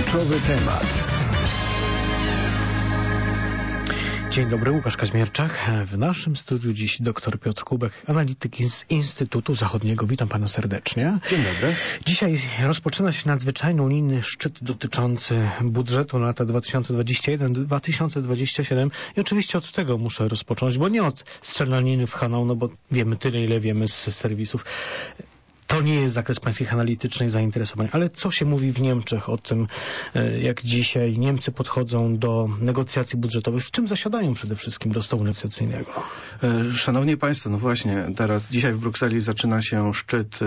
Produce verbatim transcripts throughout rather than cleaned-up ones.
Kluczowy temat. Dzień dobry, Łukasz Kaźmierczak. W naszym studiu dziś dr Piotr Kubek, analityk z Instytutu Zachodniego. Witam pana serdecznie. Dzień dobry. Dzisiaj rozpoczyna się nadzwyczajny unijny szczyt dotyczący budżetu na lata dwa tysiące dwudziesty pierwszy do dwa tysiące dwudziestego siódmego i oczywiście od tego muszę rozpocząć, bo nie od strzelaniny w Hanau, no bo wiemy tyle, ile wiemy z serwisów. To nie jest zakres pańskich analitycznych zainteresowań, ale co się mówi w Niemczech o tym, jak dzisiaj Niemcy podchodzą do negocjacji budżetowych? Z czym zasiadają przede wszystkim do stołu negocjacyjnego? Szanowni Państwo, no właśnie, teraz dzisiaj w Brukseli zaczyna się szczyt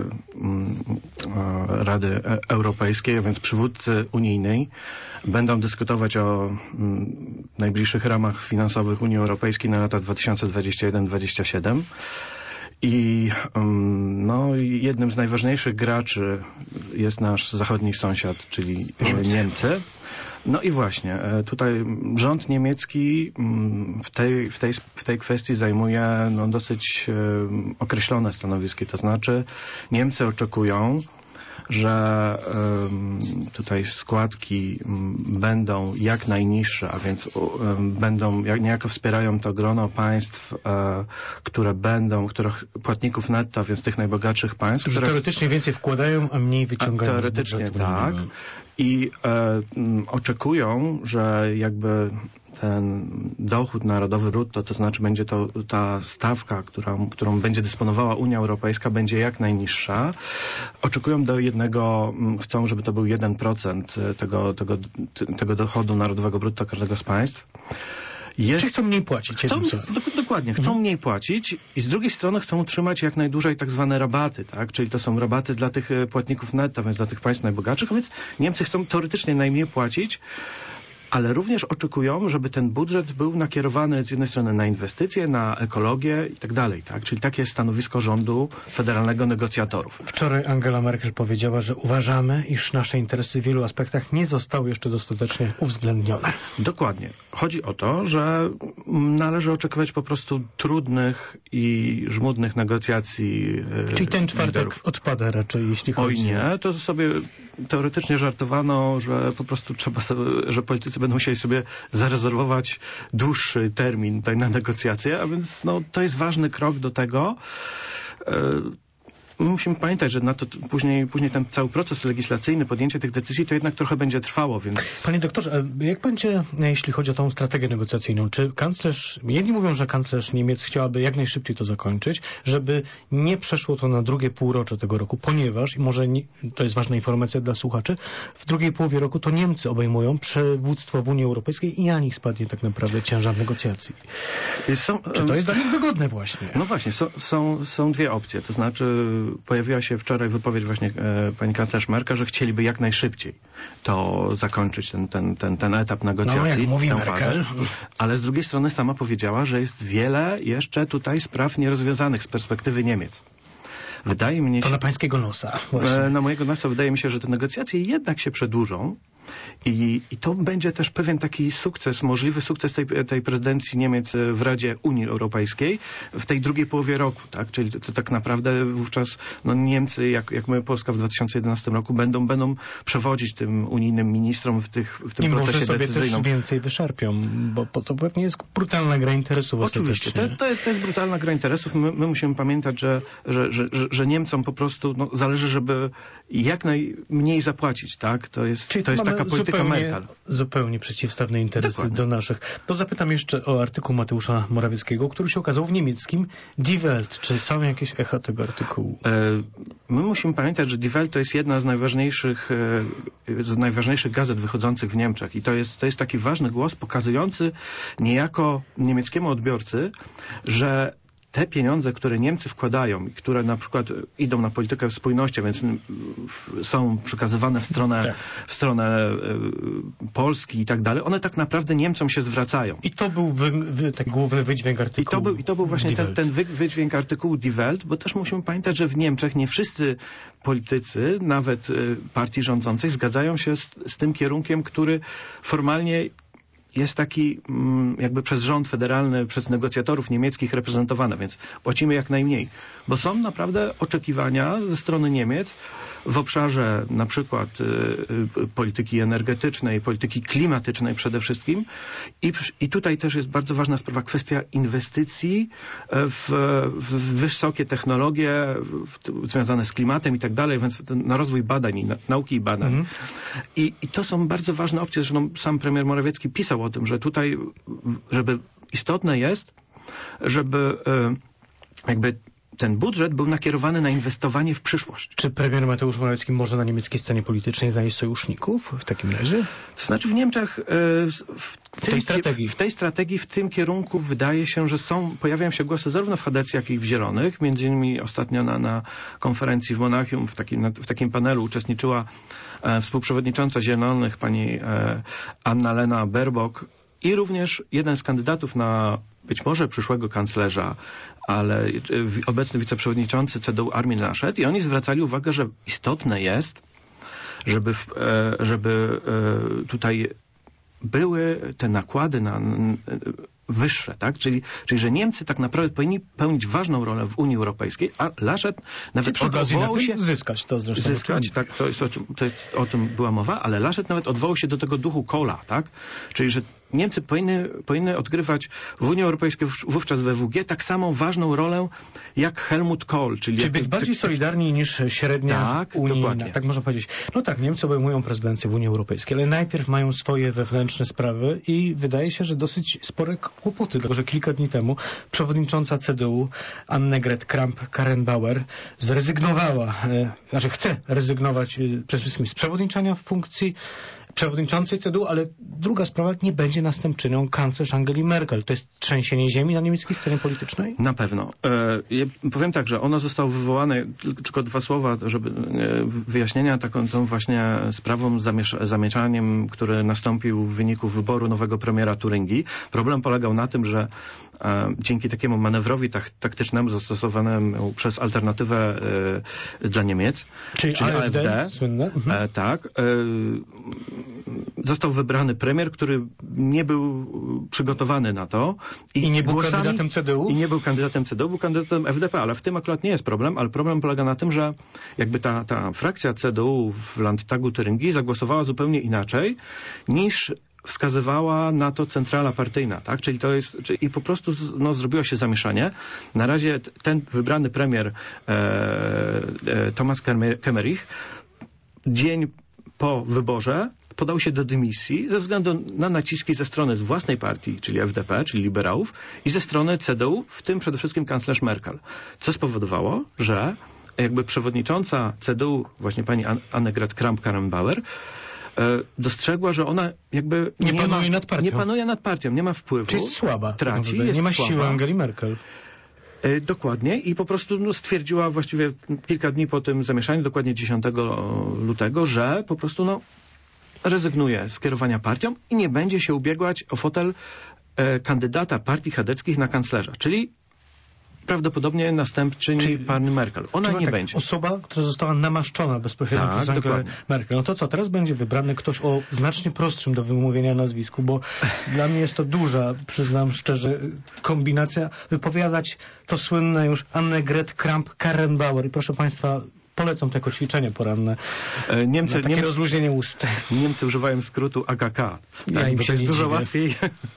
Rady Europejskiej, a więc przywódcy unijnej będą dyskutować o najbliższych ramach finansowych Unii Europejskiej na lata dwa tysiące dwudziesty pierwszy do dwa tysiące dwudziestego siódmego. I no, jednym z najważniejszych graczy jest nasz zachodni sąsiad, czyli Niemcy. Niemcy. No i właśnie, tutaj rząd niemiecki w tej, w tej, w tej kwestii zajmuje no, dosyć określone stanowisko. To znaczy Niemcy oczekują, że um, tutaj składki um, będą jak najniższe, a więc um, będą, jak, niejako wspierają to grono państw, e, które będą, których płatników netto, a więc tych najbogatszych państw. Którzy które teoretycznie więcej wkładają, a mniej wyciągają. A teoretycznie tak. I e, m, oczekują, że jakby ten dochód narodowy brutto, to znaczy będzie to ta stawka, którą, którą będzie dysponowała Unia Europejska, będzie jak najniższa. Oczekują do jednego, chcą, żeby to był jeden procent tego, tego, tego dochodu narodowego brutto każdego z państw. Jest... Czy chcą mniej płacić? Chcą, do, dokładnie, chcą mhm. mniej płacić i z drugiej strony chcą utrzymać jak najdłużej tak zwane rabaty, tak? Czyli to są rabaty dla tych płatników netto, więc dla tych państw najbogatszych, a więc Niemcy chcą teoretycznie najmniej płacić, ale również oczekują, żeby ten budżet był nakierowany z jednej strony na inwestycje, na ekologię i tak dalej, tak? Czyli takie jest stanowisko rządu federalnego negocjatorów. Wczoraj Angela Merkel powiedziała, że uważamy, iż nasze interesy w wielu aspektach nie zostały jeszcze dostatecznie uwzględnione. Dokładnie. Chodzi o to, że należy oczekiwać po prostu trudnych i żmudnych negocjacji. Czyli ten czwartek liderów. Odpada raczej, jeśli chodzi... Oj nie, to sobie teoretycznie żartowano, że po prostu trzeba sobie, że politycy będą musieli sobie zarezerwować dłuższy termin tutaj na negocjacje, a więc no, to jest ważny krok do tego. My musimy pamiętać, że na to później, później ten cały proces legislacyjny, podjęcie tych decyzji, to jednak trochę będzie trwało, więc... Panie doktorze, jak będzie, jeśli chodzi o tą strategię negocjacyjną, czy kanclerz, jedni mówią, że kanclerz Niemiec chciałaby jak najszybciej to zakończyć, żeby nie przeszło to na drugie półrocze tego roku, ponieważ, i może nie, to jest ważna informacja dla słuchaczy, w drugiej połowie roku to Niemcy obejmują przywództwo w Unii Europejskiej i na nich spadnie tak naprawdę ciężar negocjacji. Są, czy to jest dla nich wygodne właśnie? No właśnie, są, są, są dwie opcje, to znaczy pojawiła się wczoraj wypowiedź właśnie e, pani kanclerz Merkel, że chcieliby jak najszybciej to zakończyć, ten, ten, ten, ten etap negocjacji. No, jak mówi tę Merkel. Fazę. Ale z drugiej strony sama powiedziała, że jest wiele jeszcze tutaj spraw nierozwiązanych z perspektywy Niemiec. Wydaje mi się... To na pańskiego nosa. E, na mojego nosa wydaje mi się, że te negocjacje jednak się przedłużą. I, I to będzie też pewien taki sukces, możliwy sukces tej, tej prezydencji Niemiec w Radzie Unii Europejskiej w tej drugiej połowie roku, tak? Czyli to, to tak naprawdę wówczas no, Niemcy, jak, jak my Polska w dwa tysiące jedenastym roku, będą, będą przewodzić tym unijnym ministrom w, tych, w tym I procesie może sobie decyzyjnym. Też więcej wyszarpią, bo, bo to pewnie jest brutalna gra interesów. Oczywiście, to, to, to jest brutalna gra interesów. My, my musimy pamiętać, że, że, że, że Niemcom po prostu no, zależy, żeby jak najmniej zapłacić, tak? To jest, to jest taka polityka zupełnie, Merkel. Zupełnie przeciwstawne interesy Dokładnie. do naszych. To zapytam jeszcze o artykuł Mateusza Morawieckiego, który się okazał w niemieckim Die Welt. Czy są jakieś echa tego artykułu? E, my musimy pamiętać, że Die Welt to jest jedna z najważniejszych, e, z najważniejszych gazet wychodzących w Niemczech. I to jest, to jest taki ważny głos pokazujący niejako niemieckiemu odbiorcy, że te pieniądze, które Niemcy wkładają i które na przykład idą na politykę spójności, więc są przekazywane w stronę, tak. w stronę y, Polski i tak dalej, one tak naprawdę Niemcom się zwracają. I to był wy, wy, taki główny wydźwięk artykułu. I to był, i to był właśnie ten, ten wy, wydźwięk artykułu Die Welt, bo też musimy pamiętać, że w Niemczech nie wszyscy politycy, nawet y, partii rządzącej, zgadzają się z, z tym kierunkiem, który formalnie jest taki jakby przez rząd federalny, przez negocjatorów niemieckich reprezentowane, więc płacimy jak najmniej. Bo są naprawdę oczekiwania ze strony Niemiec w obszarze na przykład y, polityki energetycznej, polityki klimatycznej przede wszystkim. I, i tutaj też jest bardzo ważna sprawa, kwestia inwestycji w, w wysokie technologie w, związane z klimatem i tak dalej, więc na rozwój badań, na, nauki i badań. Mhm. I, I to są bardzo ważne opcje. Zresztą sam premier Morawiecki pisał o tym, że tutaj, żeby istotne jest, żeby y, jakby ten budżet był nakierowany na inwestowanie w przyszłość. Czy premier Mateusz Morawiecki może na niemieckiej scenie politycznej znaleźć sojuszników w takim razie? To znaczy w Niemczech w tej, tej strategii. w tej strategii, w tym kierunku wydaje się, że są, pojawiają się głosy zarówno w Hadecji, jak i w Zielonych. Między innymi ostatnio na, na konferencji w Monachium w takim, w takim panelu uczestniczyła e, współprzewodnicząca Zielonych, pani e, Anna-Lena Baerbock, i również jeden z kandydatów na być może przyszłego kanclerza, ale obecny wiceprzewodniczący C D U Armin Laschet, i oni zwracali uwagę, że istotne jest, żeby, żeby tutaj były te nakłady na wyższe, tak? Czyli, czyli, że Niemcy tak naprawdę powinni pełnić ważną rolę w Unii Europejskiej, a Laschet nawet odwołał się... zyskać to zresztą. Zyskać, tak, to jest, o, czym, to jest, o tym była mowa, ale Laschet nawet odwołał się do tego duchu Kohla, tak? Czyli, że Niemcy powinny, powinny odgrywać w Unii Europejskiej, wówczas we W G, tak samą ważną rolę jak Helmut Kohl. Czyli, czyli jak, być bardziej tak, solidarni niż średnia tak, unijna. dokładnie. Tak można powiedzieć. No tak, Niemcy obejmują prezydencję w Unii Europejskiej, ale najpierw mają swoje wewnętrzne sprawy i wydaje się, że dosyć spore kłopoty, dlatego że kilka dni temu przewodnicząca C D U Annegret Kramp-Karrenbauer zrezygnowała, e, znaczy chce rezygnować e, przede wszystkim z przewodniczenia w funkcji przewodniczącej C D U, ale druga sprawa, nie będzie następczynią kanclerz Angeli Merkel. To jest trzęsienie ziemi na niemieckiej scenie politycznej? Na pewno. E, ja powiem tak, że ono zostało wywołane, tylko dwa słowa, żeby e, wyjaśnienia taką tą właśnie sprawą, zamiesz- zamieszaniem, które nastąpił w wyniku wyboru nowego premiera Turyngii. Problem polegał na tym, że e, dzięki takiemu manewrowi tak, taktycznemu zastosowanemu przez alternatywę e, dla Niemiec, czyli, czyli A F D, A F D słynne. Mhm. E, tak, e, został wybrany premier, który nie był przygotowany na to. I, I nie był głosami, kandydatem C D U? I nie był kandydatem C D U, był kandydatem F D P, ale w tym akurat nie jest problem, ale problem polega na tym, że jakby ta, ta frakcja C D U w Landtagu Turyngii zagłosowała zupełnie inaczej niż wskazywała na to centrala partyjna, tak? Czyli to jest, czyli i po prostu no, zrobiło się zamieszanie. Na razie ten wybrany premier e, e, Thomas Kemmerich dzień po wyborze podał się do dymisji ze względu na naciski ze strony z własnej partii, czyli F D P, czyli liberałów, i ze strony C D U, w tym przede wszystkim kanclerz Merkel. Co spowodowało, że jakby przewodnicząca C D U, właśnie pani Annegret Kramp-Karrenbauer, dostrzegła, że ona jakby nie, nie panuje ma, nad partią. Nie panuje nad partią, nie ma wpływu. Czyli jest słaba. Traci, jest nie ma słaba. siły Angeli Merkel. Dokładnie, i po prostu no, stwierdziła właściwie kilka dni po tym zamieszaniu, dokładnie dziesiątego lutego, że po prostu no, rezygnuje z kierowania partią i nie będzie się ubiegać o fotel e, kandydata partii chadeckich na kanclerza, czyli prawdopodobnie następczyni czyli, pani Merkel. Ona nie tak, będzie. Osoba, która została namaszczona bezpośrednio tak, przez Angelę Merkel. No to co, teraz będzie wybrany ktoś o znacznie prostszym do wymówienia nazwisku, bo dla mnie jest to duża, przyznam szczerze, kombinacja. Wypowiadać to słynne już Annegret Kramp-Karrenbauer. I proszę Państwa, polecam te ćwiczenie poranne. Niemcy, takie Niemcy, rozluźnienie ust. Niemcy używają skrótu A K K. Ja Tak, im bo się to jest nie dużo dziwię. łatwiej.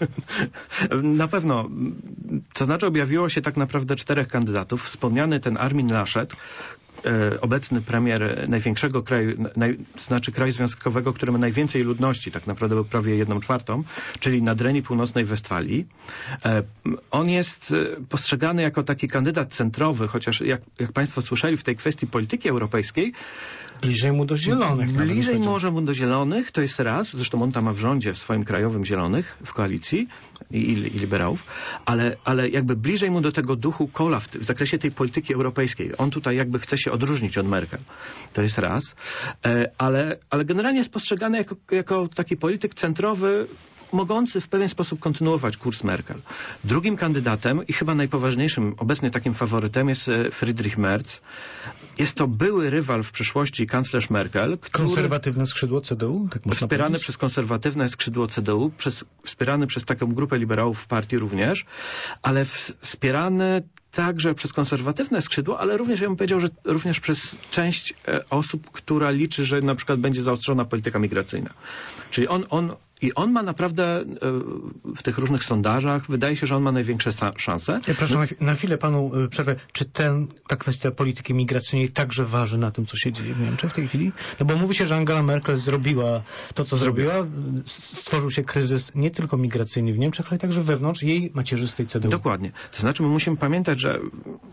Na pewno. To znaczy objawiło się tak naprawdę czterech kandydatów. Wspomniany ten Armin Laschet, e, obecny premier największego kraju, naj, to znaczy kraju związkowego, który ma najwięcej ludności, tak naprawdę prawie jedną czwartą, czyli Nadrenii Północnej Westfalii. E, on jest postrzegany jako taki kandydat centrowy, chociaż jak, jak Państwo słyszeli w tej kwestii polityki europejskiej, bliżej mu do Zielonych. Bliżej może mu do Zielonych, to jest raz, zresztą on tam ma w rządzie swoim krajowym Zielonych, w koalicji i, i, i liberałów, ale, ale jakby bliżej mu do tego duchu Kohla w, w zakresie tej polityki europejskiej. On tutaj jakby chce się się odróżnić od Merkel. To jest raz. E, ale, ale generalnie jest postrzegany jako, jako taki polityk centrowy, mogący w pewien sposób kontynuować kurs Merkel. Drugim kandydatem i chyba najpoważniejszym obecnie takim faworytem jest Friedrich Merz. Jest to były rywal w przyszłości kanclerz Merkel, który Konserwatywne skrzydło C D U? Tak można wspierany powiedzieć? przez konserwatywne skrzydło C D U, przez, wspierany przez taką grupę liberałów w partii również, ale w, wspierany także przez konserwatywne skrzydło, ale również, ja bym powiedział, że również przez część e, osób, która liczy, że na przykład będzie zaostrzona polityka migracyjna. Czyli on, on i on ma naprawdę e, w tych różnych sondażach, wydaje się, że on ma największe szanse. Ja proszę na, na chwilę panu y, przerwę. Czy ten, ta kwestia polityki migracyjnej także waży na tym, co się dzieje w Niemczech w tej chwili? No bo mówi się, że Angela Merkel zrobiła to, co zrobiła. Stworzył się kryzys nie tylko migracyjny w Niemczech, ale także wewnątrz jej macierzystej C D U. Dokładnie. To znaczy my musimy pamiętać, że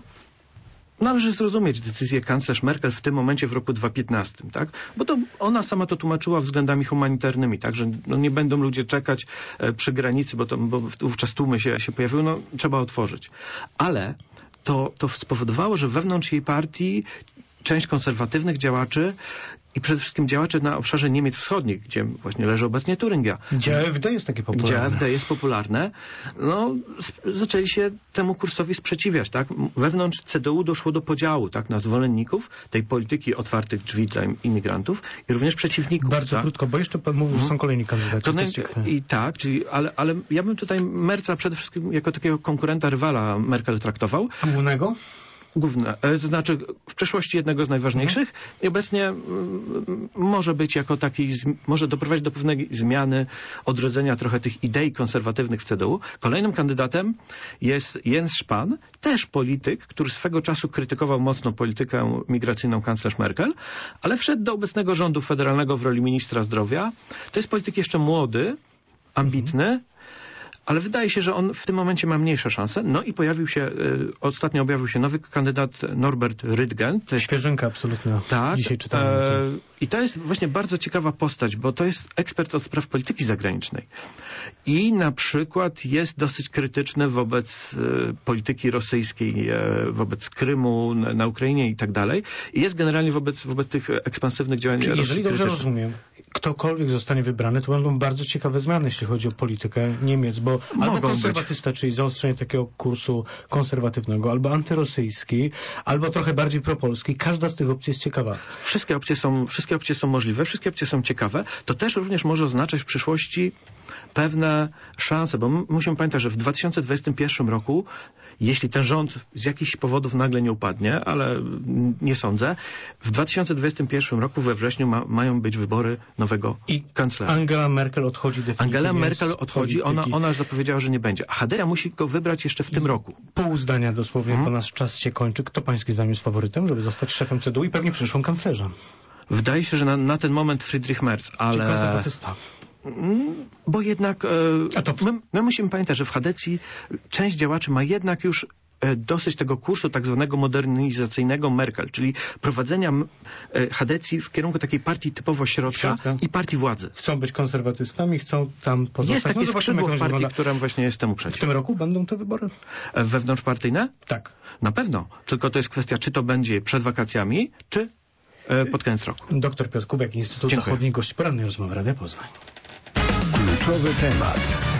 należy zrozumieć decyzję kanclerz Merkel w tym momencie w roku dwa tysiące piętnastym, tak? Bo to ona sama to tłumaczyła względami humanitarnymi, tak? Że no nie będą ludzie czekać e, przy granicy, bo, to, bo wówczas tłumy się, się pojawiły, no trzeba otworzyć. Ale to, to spowodowało, że wewnątrz jej partii część konserwatywnych działaczy i przede wszystkim działacze na obszarze Niemiec Wschodnich, gdzie właśnie leży obecnie Turingia. Gdzie A F D jest takie popularne. Gdzie A F D jest popularne. No, zaczęli się temu kursowi sprzeciwiać, tak? Wewnątrz C D U doszło do podziału, tak? Na zwolenników tej polityki otwartych drzwi dla imigrantów i również przeciwników. Bardzo tak? krótko, bo jeszcze pan mówił, że są kolejni kandydaci. To To naj... jest... I tak, czyli, ale, ale ja bym tutaj Merza przede wszystkim jako takiego konkurenta, rywala Merkel traktował. Głównego? Główne, to znaczy w przeszłości jednego z najważniejszych mhm. i obecnie m, może być jako taki, może doprowadzić do pewnej zmiany, odrodzenia trochę tych idei konserwatywnych w C D U. Kolejnym kandydatem jest Jens Spahn, też polityk, który swego czasu krytykował mocno politykę migracyjną kanclerz Merkel, ale wszedł do obecnego rządu federalnego w roli ministra zdrowia. To jest polityk jeszcze młody, ambitny, mhm. ale wydaje się, że on w tym momencie ma mniejsze szanse. No i pojawił się, y, ostatnio objawił się nowy kandydat Norbert Röttgen. To jest świeżynka absolutna. Tak. Dzisiaj czytałem. E, I to jest właśnie bardzo ciekawa postać, bo to jest ekspert od spraw polityki zagranicznej. I na przykład jest dosyć krytyczny wobec e, polityki rosyjskiej, e, wobec Krymu na, na Ukrainie i tak dalej. I jest generalnie wobec, wobec tych ekspansywnych działań Czyli Rosji jeżeli dobrze krytyczny. rozumiem, ktokolwiek zostanie wybrany, to będą bardzo ciekawe zmiany, jeśli chodzi o politykę Niemiec, bo albo Mogą konserwatysta, czyli zaostrzenie takiego kursu konserwatywnego, albo antyrosyjski, albo trochę bardziej propolski. Każda z tych opcji jest ciekawa. Wszystkie opcje są, wszystkie opcje są możliwe, wszystkie opcje są ciekawe. To też również może oznaczać w przyszłości pewne szanse, bo musimy pamiętać, że w dwa tysiące dwudziestym pierwszym roku, jeśli ten rząd z jakichś powodów nagle nie upadnie, ale nie sądzę, w dwa tysiące dwudziestym pierwszym roku we wrześniu ma, mają być wybory nowego I kanclerza. Angela Merkel odchodzi definitywnie. Angela Merkel odchodzi, ona, polityki. ona już zapowiedziała, że nie będzie. A Hadera musi go wybrać jeszcze w tym roku. Pół zdania dosłownie, Mhm. bo nasz czas się kończy. Kto pańskim zdaniem jest faworytem, żeby zostać szefem C D U i pewnie przyszłym kanclerzem? Wydaje się, że na, na ten moment Friedrich Merz, ale... Czy konserwatysta? Bo jednak e, A to w... my, my musimy pamiętać, że w Chadecji część działaczy ma jednak już e, dosyć tego kursu tak zwanego modernizacyjnego Merkel, czyli prowadzenia e, Chadecji w kierunku takiej partii typowo środka, Środka. i partii władzy. Chcą być konserwatystami, chcą tam pozostać. Jest takie No zobaczymy, skrzydło jak w partii, wygląda. którym właśnie jest temu W przeciw. tym roku będą te wybory? E, Wewnątrzpartyjne? Tak. Na pewno. Tylko to jest kwestia, czy to będzie przed wakacjami, czy e, pod koniec roku. Doktor Piotr Kubek, Instytut Dziękuję. Zachodni, gość porannej rozmowy Radia Poznań. Kluczowy temat.